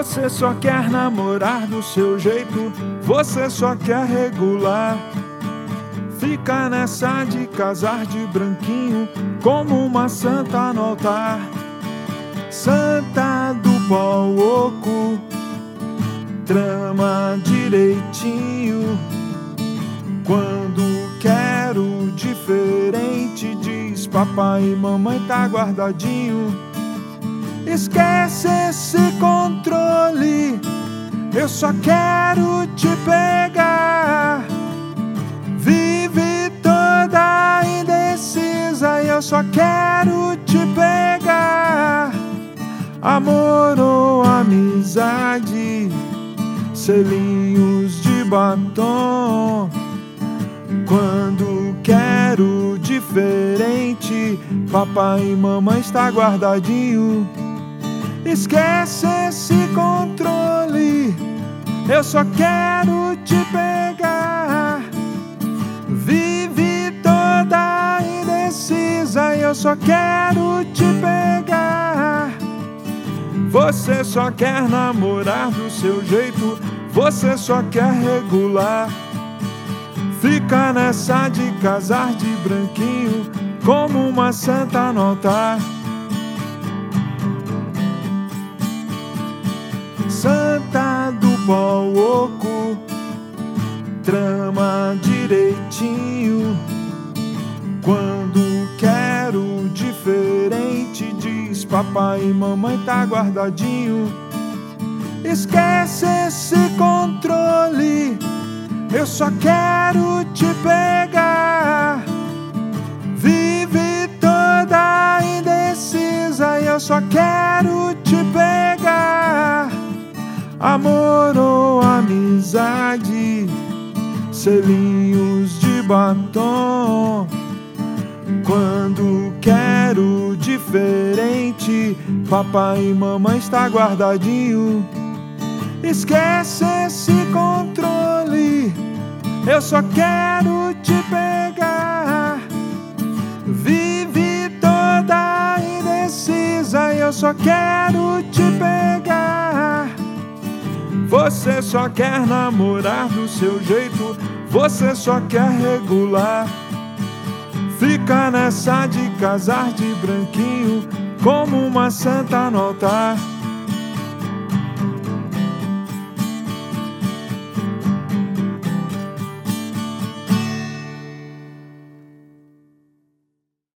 Você só quer namorar do seu jeito, você só quer regular. Fica nessa de casar de branquinho, como uma santa no altar. Santa do pau oco, trama direitinho. Quando quero diferente, diz papai e mamãe tá guardadinho. Esquece esse controle, eu só quero te pegar. Vive toda indecisa e eu só quero te pegar. Amor ou amizade, selinhos de batom. Quando quero diferente, papai e mamãe está guardadinho. Esquece esse controle, eu só quero te pegar. Vive toda indecisa e eu só quero te pegar. Você só quer namorar do seu jeito, você só quer regular. Fica nessa de casar de branquinho, como uma santa no altar. Santa do pau oco, trama direitinho. Quando quero diferente, diz papai e mamãe tá guardadinho. Esquece esse controle, eu só quero te pegar. Vive toda indecisa e eu só quero te pegar. Amor ou amizade, selinhos de batom. Quando quero diferente, papai e mamãe está guardadinho. Esquece esse controle, eu só quero te pegar. Vive toda indecisa e eu só quero te pegar. Você só quer namorar do seu jeito, você só quer regular. Fica nessa de casar de branquinho, como uma santa no altar.